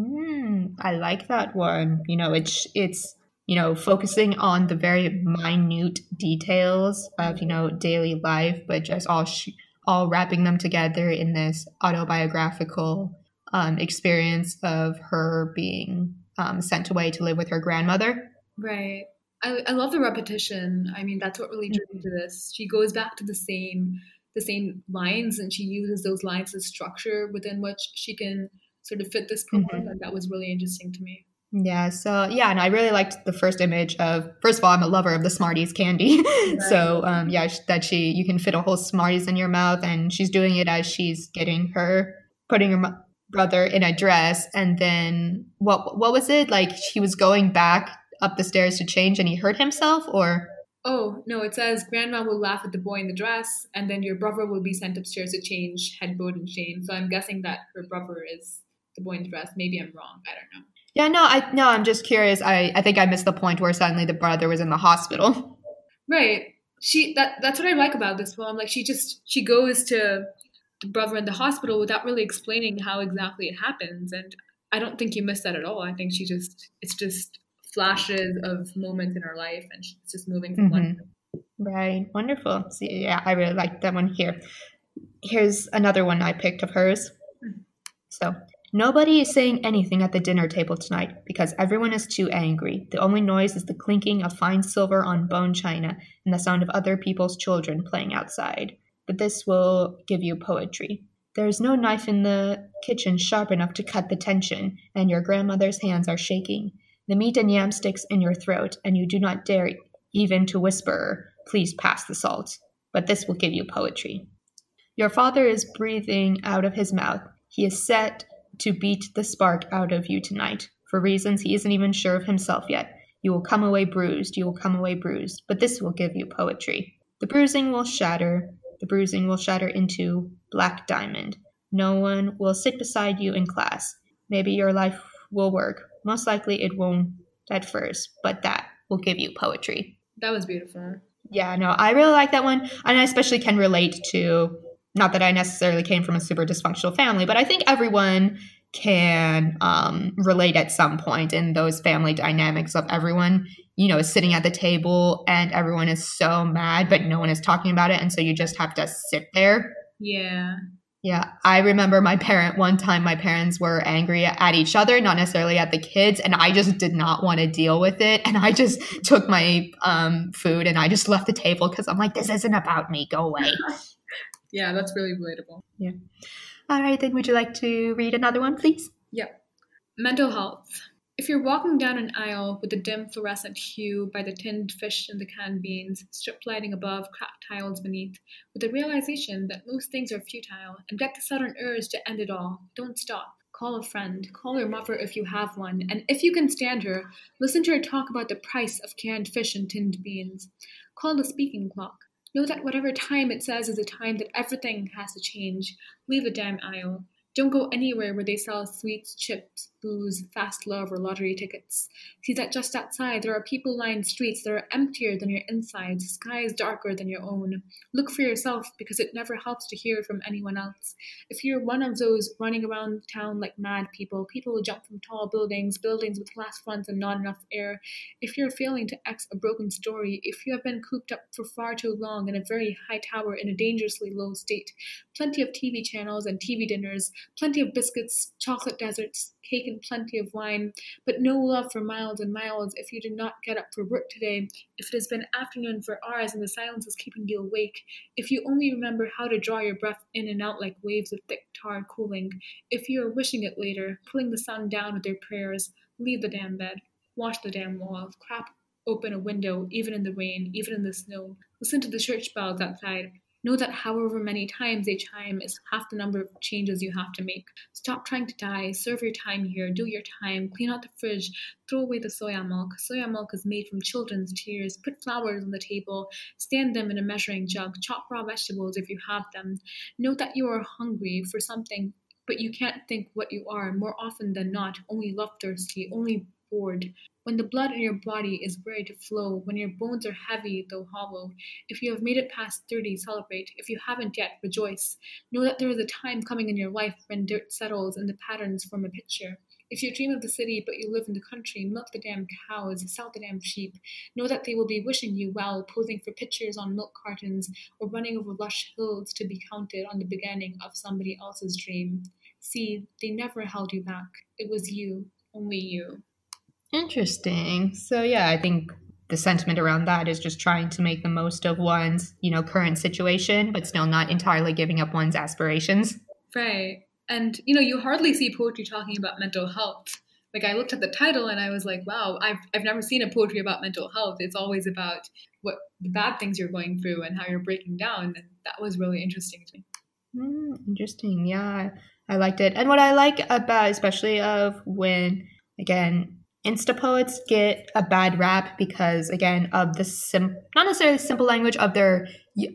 Mm, I like that one. You know, it's it's you know focusing on the very minute details of you know daily life, but just all sh- all wrapping them together in this autobiographical um, experience of her being um, sent away to live with her grandmother. Right. I, I love the repetition. I mean, that's what really drew me to this. She goes back to the same the same lines, and she uses those lines as structure within which she can sort of fit this poem, mm-hmm. and that was really interesting to me. Yeah, so yeah, and I really liked the first image of, first of all, I'm a lover of the Smarties candy. Right. So um, yeah, that she, you can fit a whole Smarties in your mouth, and she's doing it as she's getting her, putting her, brother in a dress, and then what what was it? Like he was going back up the stairs to change and he hurt himself, or Oh, no, it says grandma will laugh at the boy in the dress, and then your brother will be sent upstairs to change, head bowed in shame. So I'm guessing that her brother is the boy in the dress. Maybe I'm wrong. I don't know. yeah, no, I no, I'm just curious. I I think I missed the point where suddenly the brother was in the hospital. Right. She that that's what I like about this film. Like she just she goes to the brother in the hospital without really explaining how exactly it happens. And I don't think you miss that at all. I think she just it's just flashes of moments in her life and she's just moving from one. Mm-hmm. Right. Wonderful. See, yeah, I really like that one here. Here's another one I picked of hers. So, nobody is saying anything at the dinner table tonight because everyone is too angry. The only noise is the clinking of fine silver on bone china and the sound of other people's children playing outside. But this will give you poetry. There is no knife in the kitchen sharp enough to cut the tension, and your grandmother's hands are shaking. The meat and yam sticks in your throat, and you do not dare even to whisper, please pass the salt. But this will give you poetry. Your father is breathing out of his mouth. He is set to beat the spark out of you tonight. For reasons he isn't even sure of himself yet. You will come away bruised, you will come away bruised. But this will give you poetry. The bruising will shatter. The bruising will shatter into black diamond. No one will sit beside you in class. Maybe your life will work. Most likely it won't at first, but that will give you poetry. That was beautiful. Yeah, no, I really like that one. And I especially can relate to, not that I necessarily came from a super dysfunctional family, but I think everyone can um, relate at some point in those family dynamics of everyone, you know, is sitting at the table and everyone is so mad, but no one is talking about it. And so you just have to sit there. Yeah. Yeah, I remember my parent, one time my parents were angry at each other, not necessarily at the kids, and I just did not want to deal with it. And I just took my um, food and I just left the table because I'm like, this isn't about me. Go away. Yeah, that's really relatable. Yeah. All right, then would you like to read another one, please? Yep. Mental health. If you're walking down an aisle with the dim fluorescent hue by the tinned fish and the canned beans, strip lighting above, cracked tiles beneath, with the realization that most things are futile, and get the sudden urge to end it all, don't stop. Call a friend, call your mother if you have one, and if you can stand her, listen to her talk about the price of canned fish and tinned beans. Call the speaking clock. Know that whatever time it says is a time that everything has to change. Leave the damn aisle. Don't go anywhere where they sell sweets, chips, booze, fast love, or lottery tickets. See that just outside there are people-lined streets that are emptier than your insides, skies darker than your own. Look for yourself, because it never helps to hear from anyone else. If you're one of those running around town like mad people, people who jump from tall buildings, buildings with glass fronts and not enough air, if you're failing to X a broken story, if you have been cooped up for far too long in a very high tower in a dangerously low state, plenty of T V channels and T V dinners, plenty of biscuits, chocolate deserts, cake and plenty of wine, but no love for miles and miles if you did not get up for work today, if it has been afternoon for hours and the silence is keeping you awake, if you only remember how to draw your breath in and out like waves of thick tar cooling, if you are wishing it later, pulling the sun down with your prayers, leave the damn bed, wash the damn walls, crap open a window, even in the rain, even in the snow, listen to the church bells outside. Know that however many times they chime is half the number of changes you have to make. Stop trying to die. Serve your time here. Do your time. Clean out the fridge. Throw away the soya milk. Soya milk is made from children's tears. Put flowers on the table. Stand them in a measuring jug. Chop raw vegetables if you have them. Note that you are hungry for something, but you can't think what you are. More often than not, only love-thirsty, only bored. When the blood in your body is ready to flow, when your bones are heavy though hollow, if you have made it past thirty, celebrate. If you haven't yet, rejoice. Know that there is a time coming in your life when dirt settles and the patterns form a picture. If you dream of the city but you live in the country, milk the damn cows, sell the damn sheep. Know that they will be wishing you well, posing for pictures on milk cartons, or running over lush hills to be counted on the beginning of somebody else's dream. See, they never held you back. It was you, only you. Interesting. So yeah, I think the sentiment around that is just trying to make the most of one's, you know, current situation, but still not entirely giving up one's aspirations. Right. And, you know, you hardly see poetry talking about mental health. Like, I looked at the title and I was like, wow, I've I've never seen a poetry about mental health. It's always about what the bad things you're going through and how you're breaking down. And that was really interesting to me. Mm, interesting. Yeah. I liked it. And what I like about, especially of when, again, Insta poets get a bad rap because, again, of the sim- not necessarily simple language of their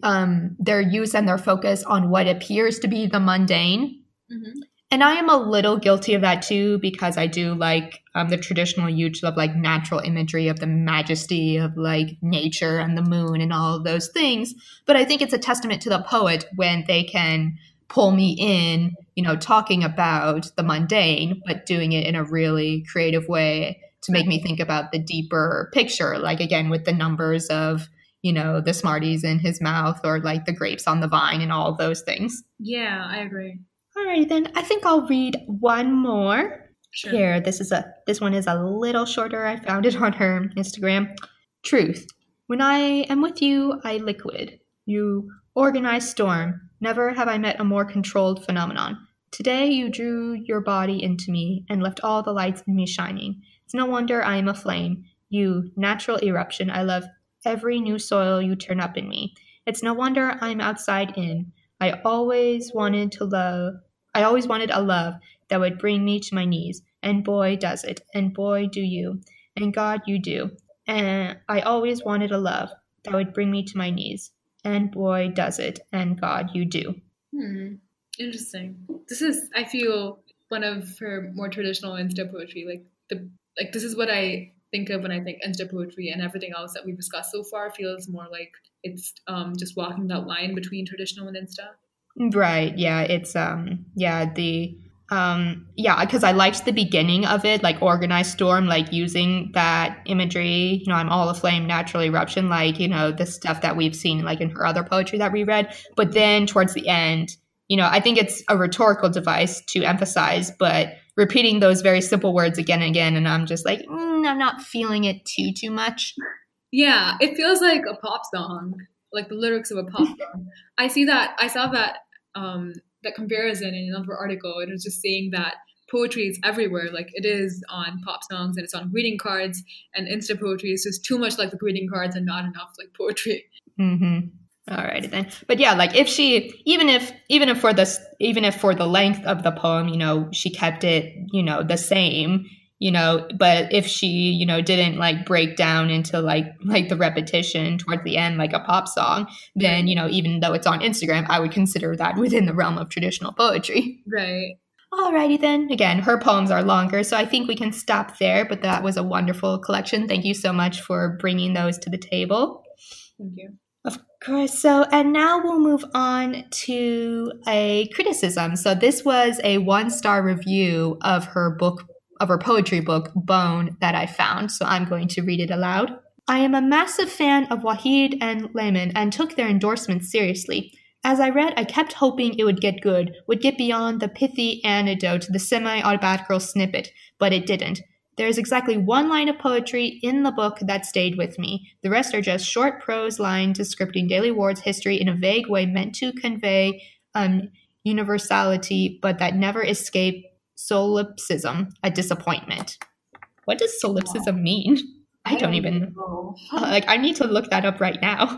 um their use and their focus on what appears to be the mundane. Mm-hmm. And I am a little guilty of that too, because I do like um, the traditional use of like natural imagery of the majesty of like nature and the moon and all of those things. But I think it's a testament to the poet when they can pull me in, you know, talking about the mundane, but doing it in a really creative way to make me think about the deeper picture. Like, again, with the numbers of, you know, the Smarties in his mouth or like the grapes on the vine and all of those things. Yeah, I agree. Alrighty then, I think I'll read one more. Sure. Here, this is a this one is a little shorter. I found it on her Instagram. Truth. When I am with you, I liquid. You organize storm. Never have I met a more controlled phenomenon. Today you drew your body into me and left all the lights in me shining. It's no wonder I am a flame. You, natural eruption. I love every new soil you turn up in me. It's no wonder I'm outside in. I always wanted to love, I always wanted a love that would bring me to my knees. And boy, does it. And boy, do you. And God, you do. And I always wanted a love that would bring me to my knees. And boy, does it. And God, you do. Hmm. Interesting. This is, I feel, one of her more traditional Insta poetry. Like, the like this is what I think of when I think Insta poetry, and everything else that we've discussed so far feels more like it's um, just walking that line between traditional and Insta. Right. Yeah. It's, um, yeah, the, um, yeah, because I liked the beginning of it, like organized storm, like using that imagery, you know, I'm all aflame, natural eruption, like, you know, the stuff that we've seen like in her other poetry that we read. But then towards the end, you know, I think it's a rhetorical device to emphasize, but repeating those very simple words again and again. And I'm just like, mm, I'm not feeling it too, too much. Yeah, it feels like a pop song, like the lyrics of a pop song. I see that. I saw that um, that comparison in another article. It was just saying that poetry is everywhere. Like, it is on pop songs and it's on greeting cards, and Insta poetry is just too much like the greeting cards and not enough like poetry. Mm-hmm. All right then. But yeah, like if she, even if, even if for this, even if for the length of the poem, you know, she kept it, you know, the same, you know, but if she, you know, didn't like break down into like, like the repetition towards the end, like a pop song, then, you know, even though it's on Instagram, I would consider that within the realm of traditional poetry. Right. Alrighty then. Again, her poems are longer, so I think we can stop there, but that was a wonderful collection. Thank you so much for bringing those to the table. Thank you. Of course. So, and now we'll move on to a criticism. So this was a one-star review of her book, of her poetry book, Bone, that I found. So I'm going to read it aloud. I am a massive fan of Wahid and Layman and took their endorsement seriously. As I read, I kept hoping it would get good, would get beyond the pithy anecdote, the semi-autobiographical snippet, but it didn't. There is exactly one line of poetry in the book that stayed with me. The rest are just short prose lines describing Daly Ward's history in a vague way meant to convey um, universality, but that never escape solipsism, a disappointment. What does solipsism mean? I, I don't even know. Like, I need to look that up right now.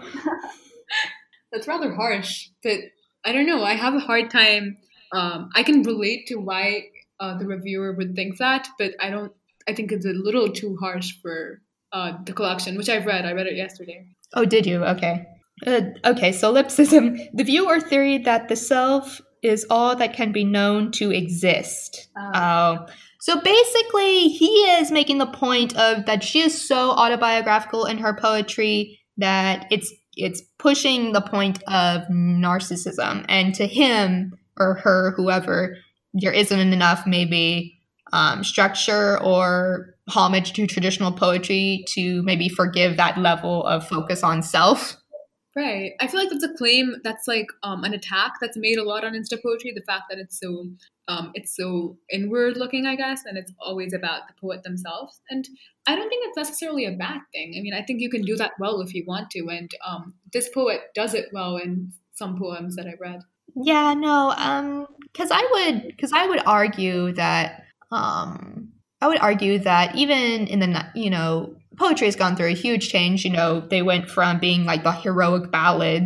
That's rather harsh, but I don't know. I have a hard time. Um, I can relate to why uh, the reviewer would think that, but I don't. I think it's a little too harsh for uh, the collection, which I've read. I read it yesterday. Oh, did you? Okay. Uh, okay, solipsism. The view or theory that the self is all that can be known to exist. Oh. Uh, so basically, he is making the point of that she is so autobiographical in her poetry that it's it's pushing the point of narcissism. And to him or her, whoever, there isn't enough maybe Um, structure or homage to traditional poetry to maybe forgive that level of focus on self. Right. I feel like that's a claim that's like um, an attack that's made a lot on Insta poetry. The fact that it's so um, it's so inward looking, I guess, and it's always about the poet themselves. And I don't think that's necessarily a bad thing. I mean, I think you can do that well if you want to. And um, this poet does it well in some poems that I read. Yeah, no, um, because I would because I would argue that. Um, I would argue that even in the, you know, poetry has gone through a huge change. You know, they went from being like the heroic ballads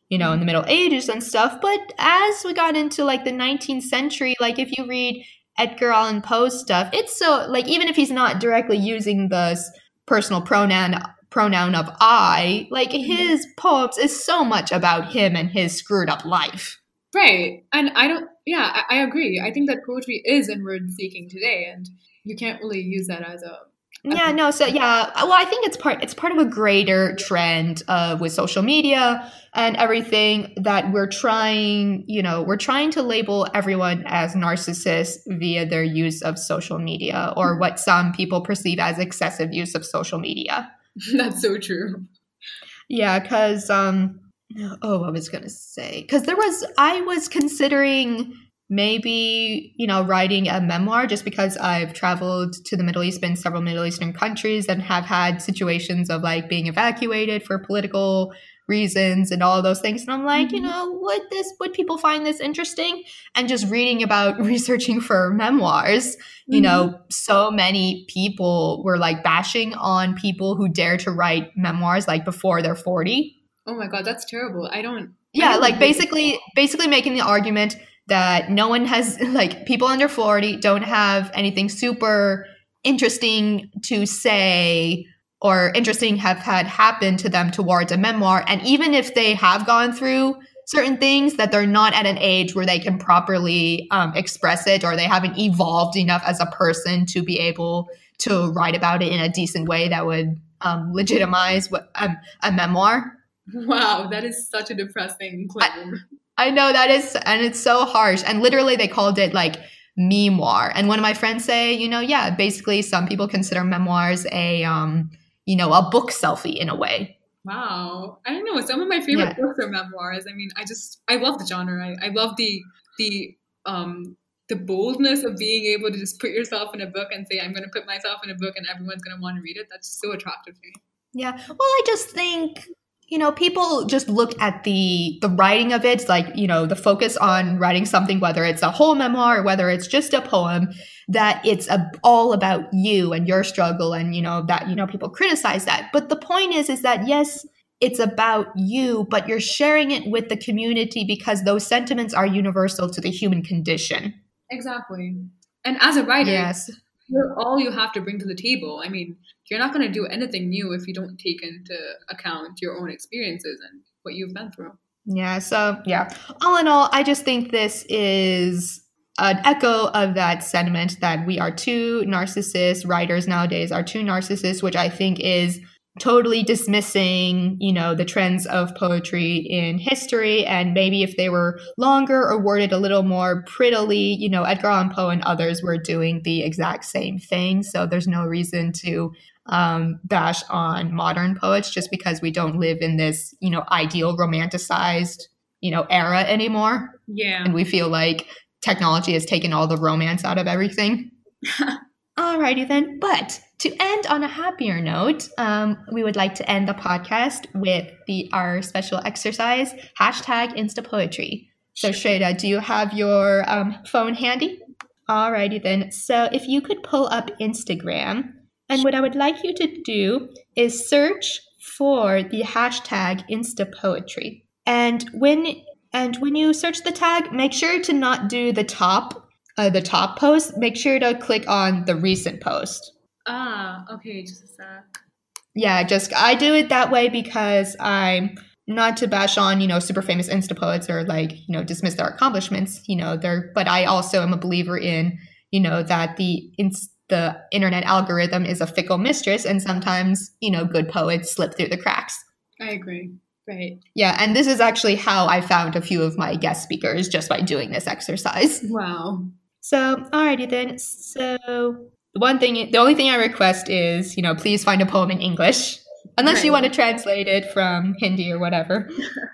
you know, in the Middle Ages and stuff. But as we got into like the nineteenth century, like if you read Edgar Allan Poe's stuff, it's so like, even if he's not directly using the s- personal pronoun pronoun of I, like his poems is so much about him and his screwed up life. Right. And I don't, yeah, I, I agree. I think that poetry is inward seeking today, and you can't really use that as a. As Yeah, a no, so yeah, well, I think it's part it's part of a greater trend uh, with social media and everything that we're trying, you know, we're trying to label everyone as narcissists via their use of social media, or what some people perceive as excessive use of social media. That's so true. Yeah, because um, oh, I was gonna say, because there was I was considering maybe, you know, writing a memoir, just because I've traveled to the Middle East, been several Middle Eastern countries, and have had situations of like being evacuated for political reasons and all of those things. And I'm like, you Mhm. know, would this would people find this interesting? And just reading about researching for memoirs, you Mhm. know, so many people were like bashing on people who dare to write memoirs like before they're forty. Oh my God, that's terrible. I don't. I Yeah, don't like agree. basically basically making the argument that no one has, like, people under forty don't have anything super interesting to say or interesting have had happen to them towards a memoir. And even if they have gone through certain things, that they're not at an age where they can properly um, express it, or they haven't evolved enough as a person to be able to write about it in a decent way that would um, legitimize what, um, a memoir. Wow, that is such a depressing claim. I know that is, and it's so harsh. And literally, they called it like memoir. And one of my friends say, you know, yeah, basically, some people consider memoirs a, um, you know, a book selfie in a way. Wow, I don't know. Some of my favorite Yeah. books are memoirs. I mean, I just I love the genre. I, I love the the um the boldness of being able to just put yourself in a book and say, I'm going to put myself in a book and everyone's going to want to read it. That's so attractive to me. Yeah. Well, I just think, you know, people just look at the the writing of it, like, you know, the focus on writing something, whether it's a whole memoir or whether it's just a poem, that it's a, all about you and your struggle, and, you know, that, you know, people criticize that. But the point is, is that, yes, it's about you, but you're sharing it with the community because those sentiments are universal to the human condition. Exactly. And as a writer, Yes. you're all you have to bring to the table. I mean, you're not going to do anything new if you don't take into account your own experiences and what you've been through. Yeah. So, yeah. All in all, I just think this is an echo of that sentiment that we are two narcissists. Writers nowadays are two narcissists, which I think is totally dismissing, you know, the trends of poetry in history. And maybe if they were longer or worded a little more prettily, you know, Edgar Allan Poe and others were doing the exact same thing. So there's no reason to um, bash on modern poets just because we don't live in this, you know, ideal romanticized, you know, era anymore. Yeah. And we feel like technology has taken all the romance out of everything. Alrighty then. But to end on a happier note, um, we would like to end the podcast with the our special exercise, hashtag InstaPoetry. So Shreya, do you have your um, phone handy? Alrighty then. So if you could pull up Instagram, and what I would like you to do is search for the hashtag InstaPoetry. And when and when you search the tag, make sure to not do the top uh, the top post. Make sure to click on the recent post. Ah, okay, just a sec. Yeah, just I do it that way because I'm not to bash on, you know, super famous Insta poets or like, you know, dismiss their accomplishments, you know, they're, but I also am a believer in, you know, that the inst- the internet algorithm is a fickle mistress, and sometimes, you know, good poets slip through the cracks. I agree. Right. Yeah, and this is actually how I found a few of my guest speakers, just by doing this exercise. Wow. So, alrighty then. So, the one thing, the only thing I request is, you know, please find a poem in English, unless you Right. want to translate it from Hindi or whatever.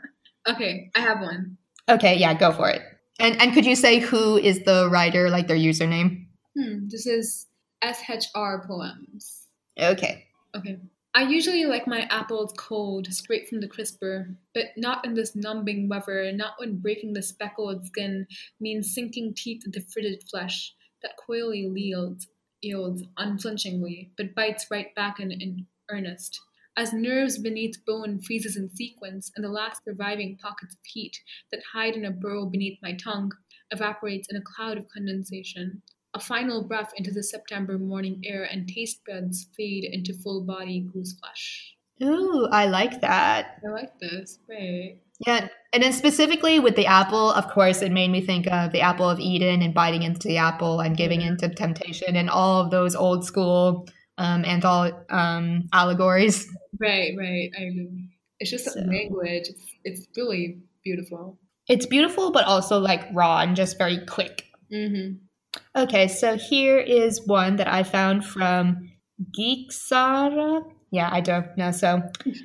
Okay, I have one. Okay, yeah, go for it. And and could you say who is the writer, like their username? Hmm, this is S H R Poems. Okay. Okay. I usually like my apples cold, straight from the crisper, but not in this numbing weather, not when breaking the speckled skin means sinking teeth into fritted flesh that coyly yields, yields unflinchingly, but bites right back in, in earnest. as nerves beneath bone freezes in sequence, and the last surviving pockets of heat that hide in a burrow beneath my tongue evaporates in a cloud of condensation. A final breath into the September morning air, and taste buds fade into full-body goose flesh. Ooh, I like that. I like this. Right. Yeah, and then specifically with the apple, of course, it made me think of the apple of Eden and biting into the apple and giving into temptation and all of those old school um, anthol- um, allegories. Right, right. I agree. It's just So- language. It's, it's really beautiful. It's beautiful, but also like raw and just very quick. Mm-hmm. Okay, so here is one that I found from Geeksara. Yeah, I don't know. So,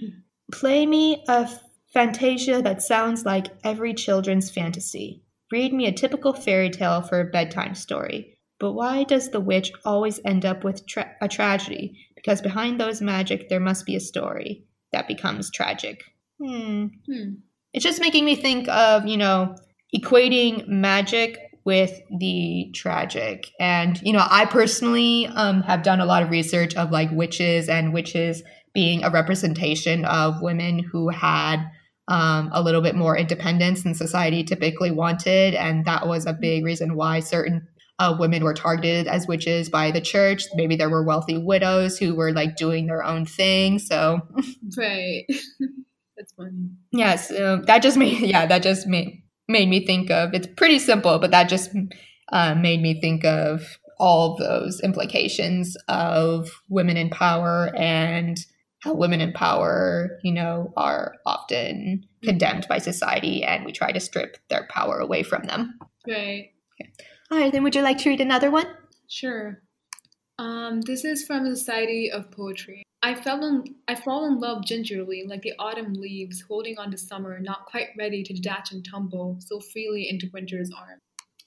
play me a fantasia that sounds like every children's fantasy. Read me a typical fairy tale for a bedtime story. But why does the witch always end up with tra- a tragedy? Because behind those magic, there must be a story that becomes tragic. Hmm. Hmm. It's just making me think of, you know, equating magic with the tragic. And, you know, I personally um, have done a lot of research of like witches and witches being a representation of women who had um, a little bit more independence than society typically wanted. And that was a big reason why certain uh, women were targeted as witches by the church. Maybe there were wealthy widows who were like doing their own thing. So, Right. That's funny. yes, uh, that just made, yeah, that just made, made me think of, it's pretty simple, but that just uh, made me think of all of those implications of women in power and how women in power, you know, are often condemned by society and we try to strip their power away from them. Right. All right, then would you like to read another one? Sure. Um, this is from the Society of Poetry. I fell in I fall in love gingerly, like the autumn leaves, holding on to summer, not quite ready to detach and tumble so freely into winter's arms.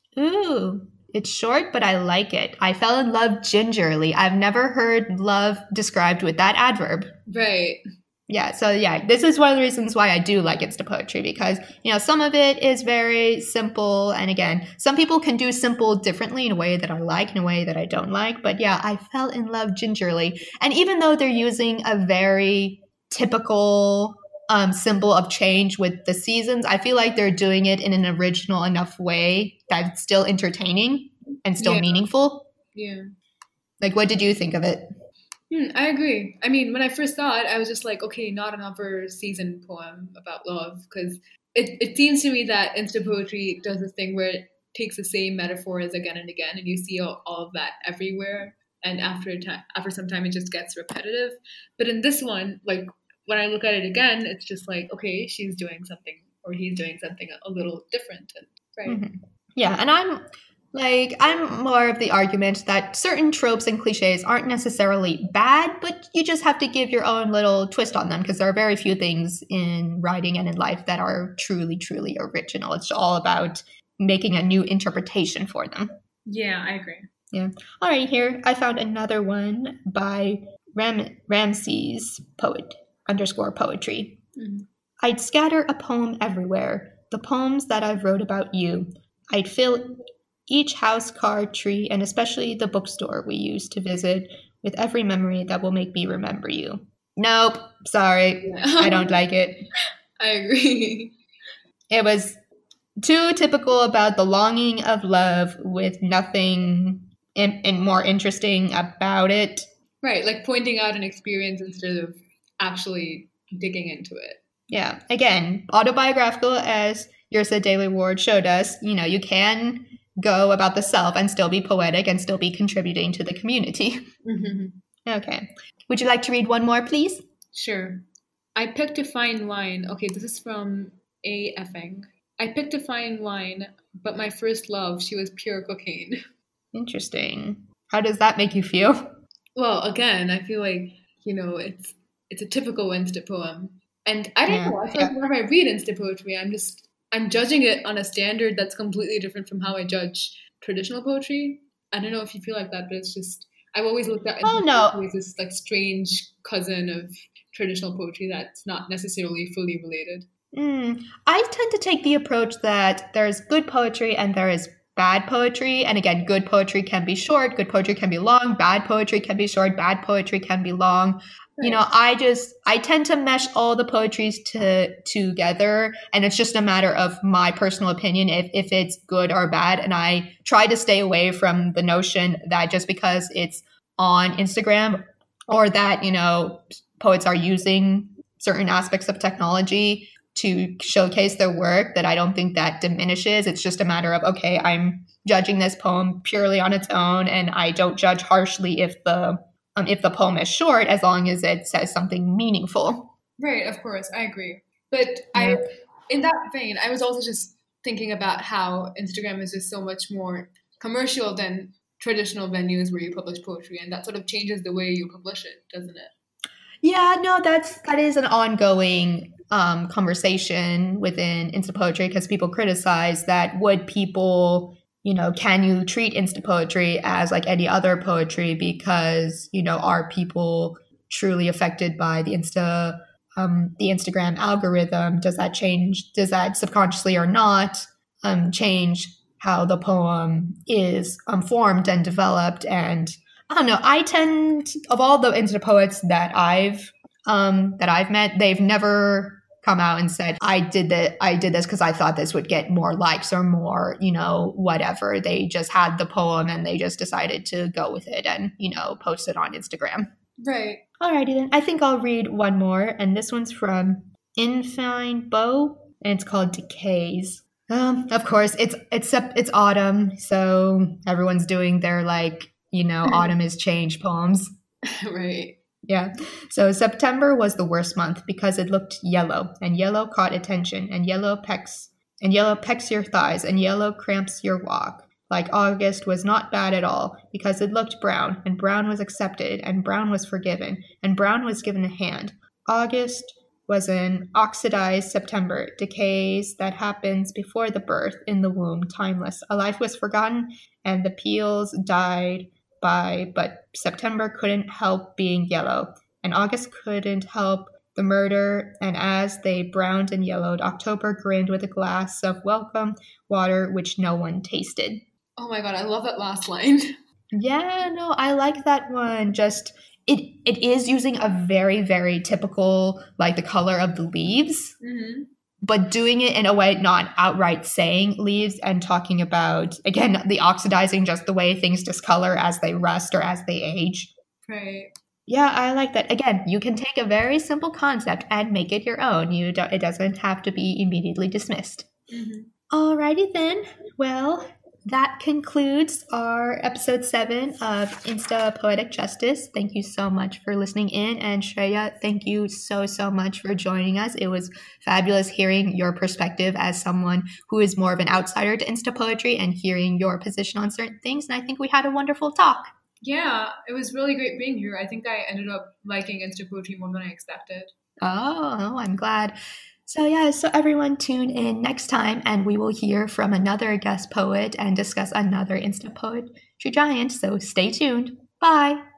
Ooh, it's short, but I like it. I fell in love gingerly. I've never heard love described with that adverb. Right. Yeah, so yeah, this is one of the reasons why I do like Insta Poetry because, you know, some of it is very simple. And again, some people can do simple differently in a way that I like, in a way that I don't like. But yeah, I fell in love gingerly. And even though they're using a very typical um, symbol of change with the seasons, I feel like they're doing it in an original enough way that's still entertaining and still Yeah. meaningful. Yeah. Like, what did you think of it? Hmm, I agree. I mean, when I first saw it, I was just like, okay, not another season poem about love. Because it, it seems to me that Insta Poetry does this thing where it takes the same metaphors again and again, and you see all, all of that everywhere. And after a time, after some time, it just gets repetitive. But in this one, like, when I look at it again, it's just like, okay, she's doing something, or he's doing something a, a little different. And, right? Mm-hmm. Yeah, and I'm like, I'm more of the argument that certain tropes and cliches aren't necessarily bad, but you just have to give your own little twist on them because there are very few things in writing and in life that are truly, truly original. It's all about making a new interpretation for them. Yeah, I agree. Yeah. All right, here I found another one by Ram- Ramses Poet underscore poetry. Mm-hmm. I'd scatter a poem everywhere, the poems that I've wrote about you. I'd fill each house, car, tree, and especially the bookstore we used to visit with every memory that will make me remember you. Nope, sorry, Yeah. I don't like it. I agree. It was too typical about the longing of love with nothing in, in more interesting about it. Right, like pointing out an experience instead of actually digging into it. Yeah, again, autobiographical as Yrsa Daley Ward showed us, you know, you can go about the self and still be poetic and still be contributing to the community. Mm-hmm. Okay. Would you like to read one more, please? Sure. I picked a fine line. Okay, this is from A. Effing. I picked a fine line, but my first love, she was pure cocaine. Interesting. How does that make you feel? Well, again, I feel like, you know, it's it's a typical Insta poem. And I don't Yeah, know, I feel yeah. like whenever I read Insta poetry, I'm just, I'm judging it on a standard that's completely different from how I judge traditional poetry. I don't know if you feel like that, but it's just, I've always looked at Oh, Insta no. poetry as this like strange cousin of traditional poetry that's not necessarily fully related. Mm, I tend to take the approach that there's good poetry and there is bad poetry. And again, good poetry can be short, good poetry can be long, bad poetry can be short, bad poetry can be long. You know, I just, I tend to mesh all the poetries to together, and it's just a matter of my personal opinion if, if it's good or bad. And I try to stay away from the notion that just because it's on Instagram or that, you know, poets are using certain aspects of technology to showcase their work, that I don't think that diminishes. It's just a matter of, okay, I'm judging this poem purely on its own, and I don't judge harshly if the Um, if the poem is short, as long as it says something meaningful. Right, of course, I agree. But Yeah. I, in that vein, I was also just thinking about how Instagram is just so much more commercial than traditional venues where you publish poetry, and that sort of changes the way you publish it, doesn't it? Yeah, no, that's that is an ongoing um, conversation within Insta Poetry, because people criticize that would people, you know, can you treat Insta Poetry as like any other poetry, because, you know, are people truly affected by the Insta, um, the Instagram algorithm? Does that change, does that subconsciously or not um, change how the poem is um, formed and developed? And I don't know, I tend, of all the Insta poets that I've, um, that I've met, they've never come out and said, I did that. I did this because I thought this would get more likes or more, you know, whatever. They just had the poem and they just decided to go with it and, you know, post it on Instagram. Right. Alrighty then. I think I'll read one more, and this one's from Infine Bow, and it's called Decays. Um, of course, it's it's it's autumn, so everyone's doing their like, you know, autumn is change poems. Right. Yeah. So September was the worst month because it looked yellow, and yellow caught attention, and yellow pecks and yellow pecks your thighs, and yellow cramps your walk. Like August was not bad at all because it looked brown, and brown was accepted, and brown was forgiven, and brown was given a hand. August was an oxidized September, decays that happens before the birth in the womb, timeless. A life was forgotten, and the peels died by, but September couldn't help being yellow, and August couldn't help the murder, and as they browned and yellowed, October grinned with a glass of welcome water which no one tasted. Oh my god, I love that last line. Yeah, no, I like that one. Just, it it is using a very, very typical, like the color of the leaves, Mm-hmm. but doing it in a way not outright saying leaves and talking about, again, the oxidizing, just the way things discolor as they rust or as they age. Right. Yeah, I like that. Again, you can take a very simple concept and make it your own. You don't, it doesn't have to be immediately dismissed. Mm-hmm. Alrighty then. Well, that concludes our episode seven of Insta Poetic Justice. Thank you so much for listening in. And Shreya, thank you so, so much for joining us. It was fabulous hearing your perspective as someone who is more of an outsider to Insta Poetry and hearing your position on certain things. And I think we had a wonderful talk. Yeah, it was really great being here. I think I ended up liking Insta Poetry more than I expected. Oh, I'm glad. So yeah, so everyone tune in next time and we will hear from another guest poet and discuss another Insta Poetry giant. So stay tuned. Bye.